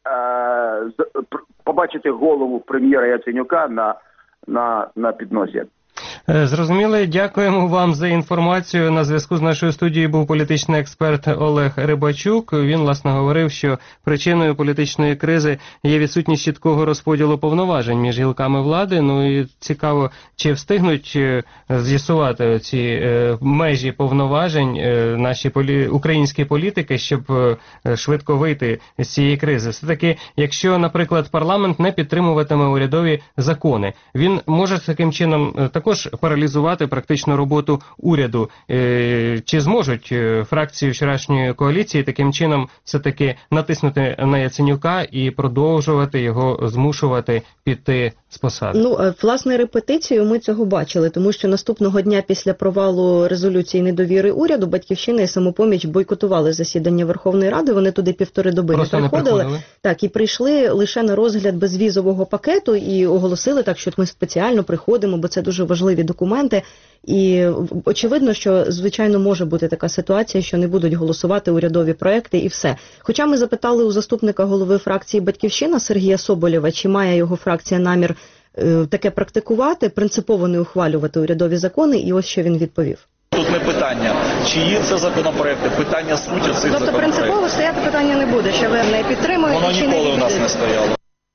побачити голову прем'єра Яценюка на підносі. Зрозуміло, дякуємо вам за інформацію. На зв'язку з нашою студією був політичний експерт Олег Рибачук. Він, власне, говорив, що причиною політичної кризи є відсутність чіткого розподілу повноважень між гілками влади. І цікаво, чи встигнуть з'ясувати ці межі повноважень наші українські політики, щоб швидко вийти з цієї кризи. Все-таки, якщо, наприклад, парламент не підтримуватиме урядові закони, він може таким чином також паралізувати практично роботу уряду. Чи зможуть фракції вчорашньої коаліції таким чином все-таки натиснути на Яценюка і продовжувати його змушувати піти з посади? Власне, репетицію ми цього бачили, тому що наступного дня після провалу резолюції недовіри уряду Батьківщина і Самопоміч бойкотували засідання Верховної Ради, вони туди 1,5 доби не приходили. Так, і прийшли лише на розгляд безвізового пакету і оголосили так, що ми спеціально приходимо, бо це дуже важливі документи. І очевидно, що, звичайно, може бути така ситуація, що не будуть голосувати урядові проекти і все. Хоча ми запитали у заступника голови фракції «Батьківщина» Сергія Соболєва, чи має його фракція намір таке практикувати, принципово не ухвалювати урядові закони, і ось що він відповів. Тут не питання, чиї це законопроекти, питання суті цих законопроектів. Тобто принципово стояти питання не буде, що ви не підтримуєте, воно чи не ніколи у нас не стояло.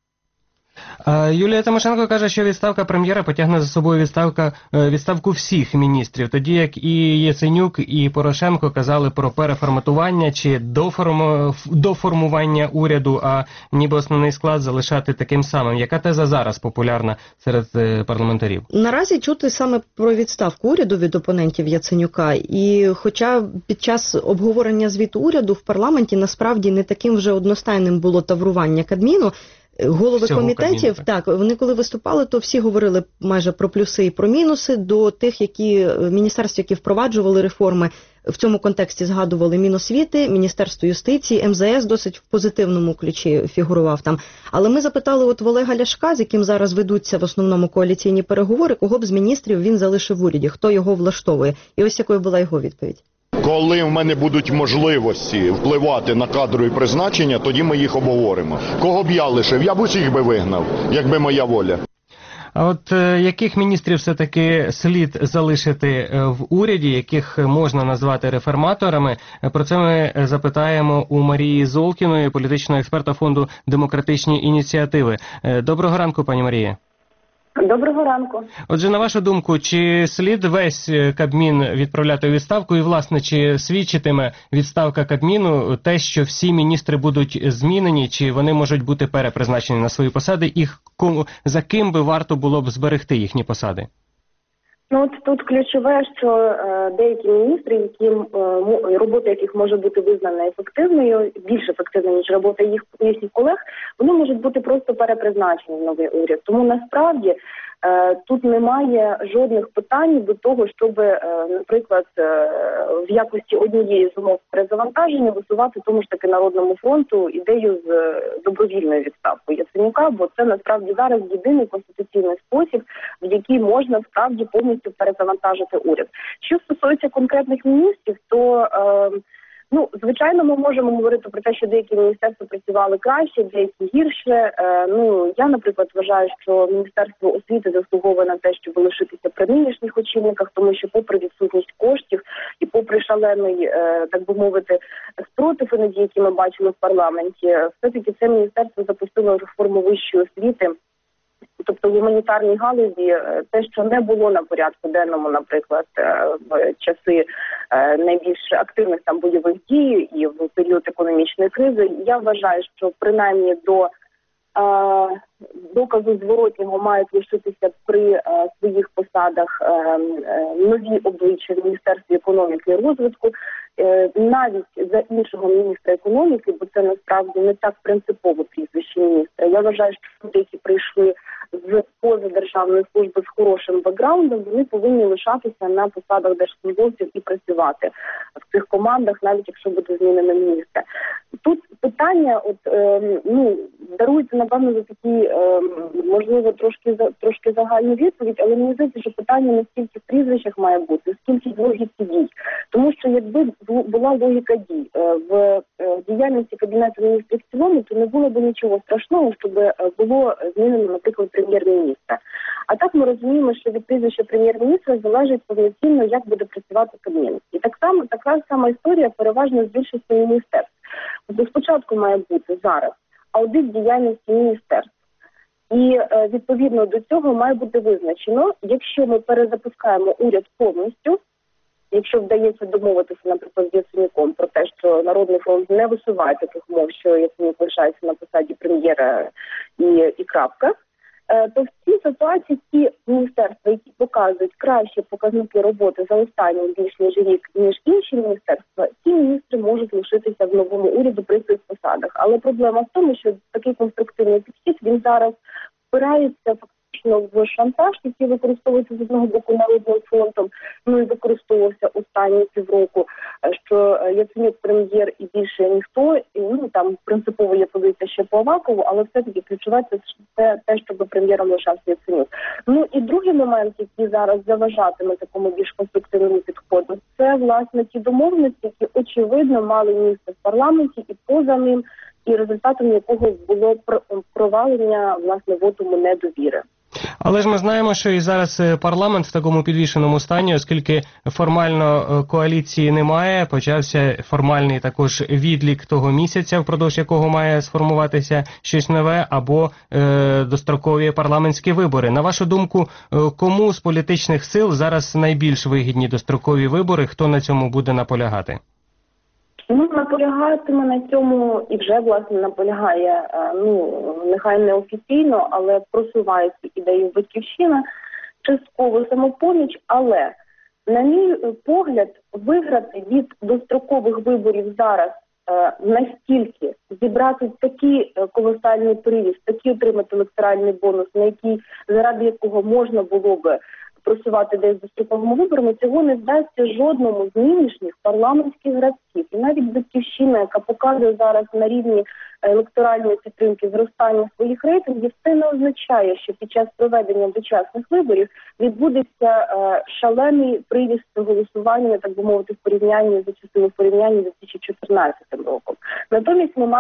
Юлія Тимошенко каже, що відставка прем'єра потягне за собою відставку всіх міністрів, тоді як і Яценюк, і Порошенко казали про переформатування чи доформування уряду, а ніби основний склад залишати таким самим. Яка теза зараз популярна серед парламентарів? Наразі чути саме про відставку уряду від опонентів Яценюка, і хоча під час обговорення звіту уряду в парламенті насправді не таким вже одностайним було таврування Кабміну, голови комітетів, так, вони коли виступали, то всі говорили майже про плюси і про мінуси до тих, міністерств, які впроваджували реформи. В цьому контексті згадували Міносвіти, Міністерство юстиції, МЗС досить в позитивному ключі фігурував там. Але ми запитали в Олега Ляшка, з яким зараз ведуться в основному коаліційні переговори, кого б з міністрів він залишив в уряді, хто його влаштовує. І ось якою була його відповідь. Коли в мене будуть можливості впливати на кадрові призначення, тоді ми їх обговоримо. Кого б я лишив? Я б усіх би вигнав, якби моя воля. А от яких міністрів все-таки слід залишити в уряді, яких можна назвати реформаторами? Про це ми запитаємо у Марії Золкіної, політичного експерта фонду «Демократичні ініціативи». Доброго ранку, пані Марія. Доброго ранку. Отже, на вашу думку, чи слід весь Кабмін відправляти у відставку? І, власне, чи свідчитиме відставка Кабміну те, що всі міністри будуть змінені, чи вони можуть бути перепризначені на свої посади? І за ким би варто було б зберегти їхні посади? Тут ключове, що деякі міністри, робота яких може бути визнана ефективною, більш ефективною, ніж робота їхніх колег, вони можуть бути просто перепризначені в новий уряд. Тому насправді Тут немає жодних питань до того, щоб, наприклад, в якості однієї з умов перезавантаження висувати тому ж таки Народному фронту ідею з добровільною відставкою Яценюка, бо це насправді зараз єдиний конституційний спосіб, в який можна справді повністю перезавантажити уряд. Що стосується конкретних міністрів, то звичайно, ми можемо говорити про те, що деякі міністерства працювали краще, деякі гірше. Я, наприклад, вважаю, що Міністерство освіти заслуговує на те, щоб лишитися при нинішніх очільниках, тому що попри відсутність коштів і попри шалений, так би мовити, спротив, іноді, які ми бачили в парламенті, все-таки це міністерство запустило реформу вищої освіти. Тобто в гуманітарній галузі те, що не було на порядку денному, наприклад, в часи найбільш активних там бойових дій і в період економічної кризи, я вважаю, що принаймні до доказу зворотнього мають лишитися при своїх посадах нові обличчя в Міністерстві економіки і розвитку, навіть за іншого міністра економіки, бо це насправді не так принципово прізвище міністра. Я вважаю, що люди, які прийшли з поза державної служби з хорошим бекграундом, вони повинні лишатися на посадах держслужбовців і працювати в цих командах, навіть якщо буде змінено міністра. Тут питання, дарується, напевно, за такі, можливо, трошки загальну відповідь, але мені здається, що питання не стільки в прізвищах має бути, скільки в логіці дій. Тому що якби була логіка дій в діяльності Кабінету міністрів в цілому, то не було б нічого страшного, щоб було змінено, наприклад, прем'єр-міністра. А так ми розуміємо, що від прізвища прем'єр-міністра залежить повноцінно, як буде працювати Кабмін. І така сама історія переважно з більшістю міністерств. Тобто спочатку має бути зараз аудит діяльності міністерств. І відповідно до цього має бути визначено, якщо ми перезапускаємо уряд повністю, якщо вдається домовитися, наприклад, з Яценюком про те, що Народний фронт не висуває таких умов, що Яценюк лишається на посаді прем'єра і крапка, то в цій ситуації ті міністерства, які показують кращі показники роботи за останній більш ніж рік, ніж інші міністерства, ті міністри можуть лишитися в новому уряді при своїх посадах. Але проблема в тому, що такий конструктивний підхід, він зараз впирається фактично в шантаж, який використовується з одного боку Народним фронтом, і використовувався останні півроку, що Яценюк прем'єр і більше ніхто, і там принципово є позиція ще по Авакову, але все-таки ключове це те, щоб прем'єром лишався Яценюк. І другий момент, який зараз заважатиме такому більш конструктивному підходу, це, власне, ті домовленості, які, очевидно, мали місце в парламенті і поза ним, і результатом якого було провалення, власне, вотуму недовіри. Але ж ми знаємо, що і зараз парламент в такому підвішеному стані, оскільки формально коаліції немає, почався формальний також відлік того місяця, впродовж якого має сформуватися щось нове, або дострокові парламентські вибори. На вашу думку, кому з політичних сил зараз найбільш вигідні дострокові вибори, хто на цьому буде наполягати? Наполягатиме на цьому і вже, власне, наполягає, нехай не офіційно, але просуває цю ідею Батьківщина, частково Самопоміч, але, на мій погляд, виграти від дострокових виборів зараз настільки, зібрати такий колосальний привіз, такий отримати електоральний бонус, заради якого можна було би просувати десь достроковими виборами, цього не вдасться жодному з нинішніх парламентських гравців. І навіть Батьківщина, яка показує зараз на рівні електоральної підтримки зростання своїх рейтингів, це не означає, що під час проведення дочасних виборів відбудеться шалений привіз голосування, так би мовити, в порівнянні з 2014 роком. Натомість ми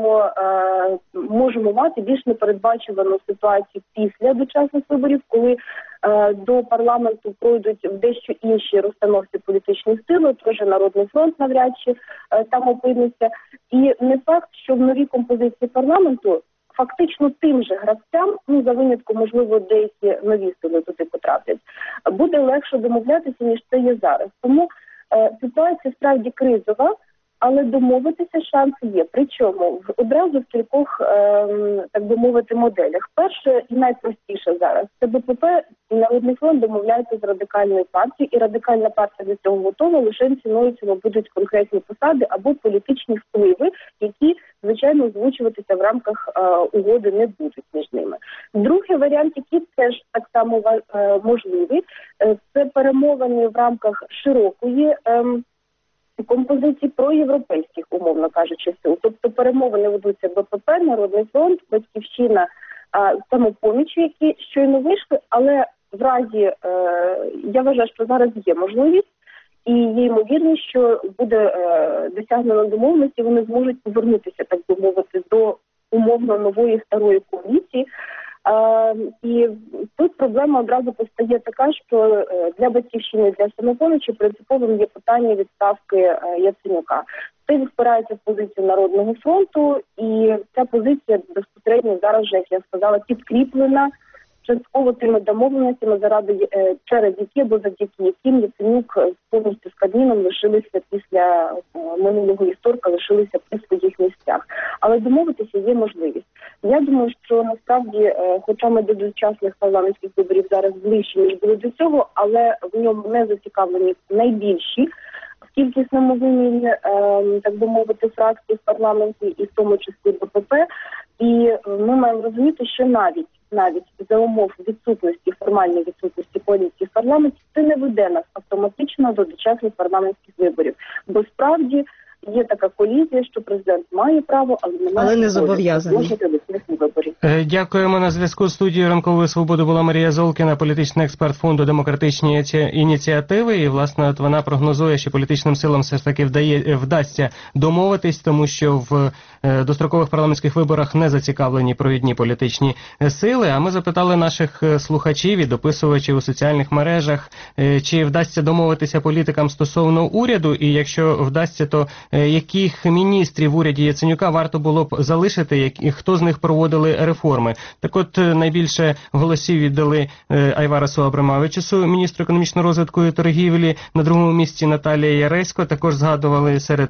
можемо мати більш непередбачувану ситуацію після дочасних виборів, коли до парламенту пройдуть в дещо інші розстановці політичних сил, тож Народний фронт навряд чи там опиниться. І не факт, що в новій композиції парламенту фактично тим же гравцям, за винятком, можливо, деякі нові сили туди потраплять, буде легше домовлятися, ніж це є зараз. Тому ситуація справді кризова, але домовитися шанси є. Причому одразу в кількох, так би мовити, моделях. Перше і найпростіше зараз – це БПП і Народний фронт домовляється з Радикальною партією, і Радикальна партія до цього готова, лише ціною цього будуть конкретні посади або політичні впливи, які, звичайно, озвучуватися в рамках угоди не будуть між ними. Другий варіант, який теж так само можливий, це перемовини в рамках широкої композиції проєвропейських, умовно кажучи, сил. Тобто перемовини ведуться БПП, Народний фронт, Батьківщина, Самопоміч, які щойно вийшли, але в разі, я вважаю, що зараз є можливість і є ймовірність, що буде досягнено домовленості, вони зможуть повернутися, так би мовити, до умовно нової старої коаліції. І тут проблема одразу постає така, що для Батьківщини, для Самопомічі принциповим є питання відставки Яценюка. Це впирається в позицію Народного фронту, і ця позиція безпосередньо зараз вже, як я сказала, підкріплена частково тими домовленостями, через які або завдяки яким Яценюк повністю з Кабміном лишилися після минулого історика, лишилися при своїх місцях. Але домовитися є можливість. Я думаю, що насправді, хоча ми до дочасних парламентських виборів зараз ближче, ніж були до цього, але в ньому не зацікавлені найбільші в кількісному вимірі, так би мовити, фракції в парламенті, і в тому числі БПП. І ми маємо розуміти, що навіть за умов відсутності, формальної відсутності коаліції в парламенті, це не веде нас автоматично до дочасних парламентських виборів. Бо справді є така колізія, що президент має право, але не зобов'язаний. Дякуємо. На зв'язку з студією «Ранкової свободи» була Марія Золкіна, політичний експерт Фонду демократичні ініціативи. І, власне, от вона прогнозує, що політичним силам все ж таки вдасться домовитись, тому що в дострокових парламентських виборах не зацікавлені провідні політичні сили. А ми запитали наших слухачів і дописувачів у соціальних мережах, чи вдасться домовитися політикам стосовно уряду, і якщо вдасться, то яких міністрів в уряді Яценюка варто було б залишити, і хто з них проводили реформи. Так от, найбільше голосів віддали Айварасу Абрамавичусу, міністру економічного розвитку і торгівлі, на другому місці Наталія Яресько, також згадували серед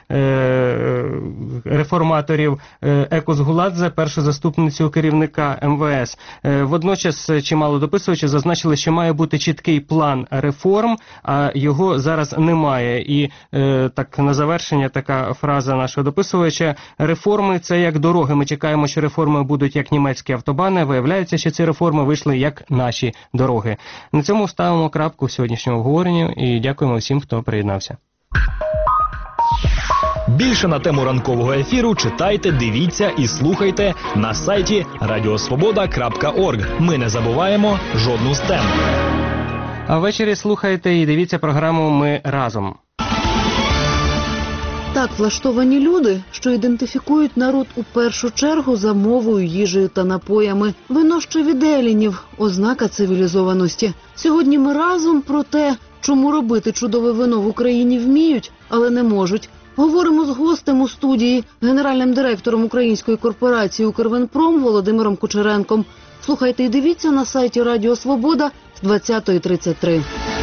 реформаторів Еко Згуладзе, першу заступницю керівника МВС. Водночас чимало дописувачів зазначили, що має бути чіткий план реформ, а його зараз немає. І так на завершення така фраза нашого дописувача: реформи – це як дороги. Ми чекаємо, що реформи будуть як німецькі автобани. Виявляється, що ці реформи вийшли як наші дороги. На цьому ставимо крапку в сьогоднішньому обговоренні і дякуємо всім, хто приєднався. Більше на тему ранкового ефіру читайте, дивіться і слухайте на сайті radiosvoboda.org. Ми не забуваємо жодну з тем. А ввечері слухайте і дивіться програму «Ми разом». Так влаштовані люди, що ідентифікують народ у першу чергу за мовою, їжею та напоями. Вино ще від елінів – ознака цивілізованості. Сьогодні ми разом про те, чому робити чудове вино в Україні вміють, але не можуть. Говоримо з гостем у студії, генеральним директором української корпорації «Укрвинпром» Володимиром Кучеренком. Слухайте і дивіться на сайті Радіо Свобода з 20:33.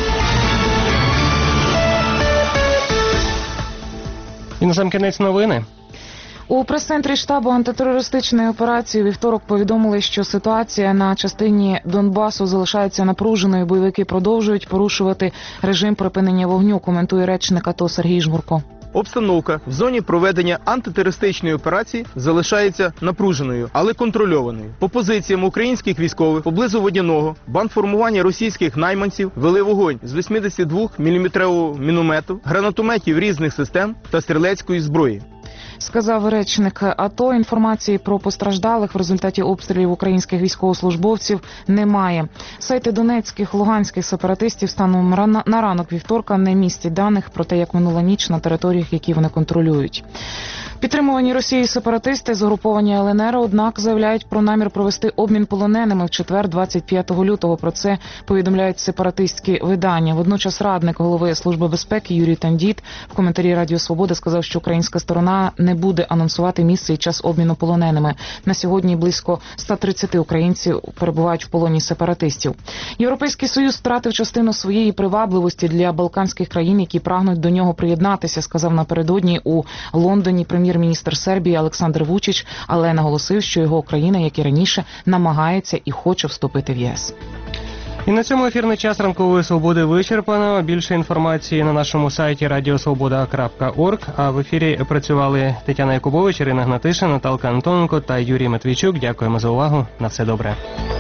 І на сам кінець новини. У прес-центрі штабу антитерористичної операції вівторок повідомили, що ситуація на частині Донбасу залишається напруженою. Бойовики продовжують порушувати режим припинення вогню, коментує речник АТО Сергій Жмурко. Обстановка в зоні проведення антитерористичної операції залишається напруженою, але контрольованою. По позиціям українських військових поблизу Водяного бандформування російських найманців вели вогонь з 82-мм міномету, гранатометів різних систем та стрілецької зброї. Сказав речник АТО, інформації про постраждалих в результаті обстрілів українських військовослужбовців немає. Сайти донецьких, луганських сепаратистів станом на ранок вівторка не містять даних про те, як минула ніч на територіях, які вони контролюють. Підтримувані Росією сепаратисти з угруповання ЛНР, однак, заявляють про намір провести обмін полоненими в четвер, 25 лютого. Про це повідомляють сепаратистські видання. Водночас радник голови Служби безпеки Юрій Тандіт в коментарі Радіо Свобода сказав, що українська сторона не буде анонсувати місце і час обміну полоненими. На сьогодні близько 130 українців перебувають в полоні сепаратистів. Європейський Союз втратив частину своєї привабливості для балканських країн, які прагнуть до нього приєднатися, сказав напередодні у Лондоні прем'єр-міністр Сербії Олександр Вучич, але наголосив, що його країна, як і раніше, намагається і хоче вступити в ЄС. І на цьому ефірний час ранкової свободи вичерпано. Більше інформації на нашому сайті radiosvoboda.org. А в ефірі працювали Тетяна Якубович, Ірина Гнатишин, Наталка Антоненко та Юрій Матвійчук. Дякуємо за увагу. На все добре.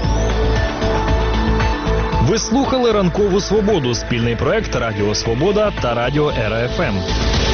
Ви слухали «Ранкову свободу» – спільний проект Радіо Свобода та Радіо РФМ.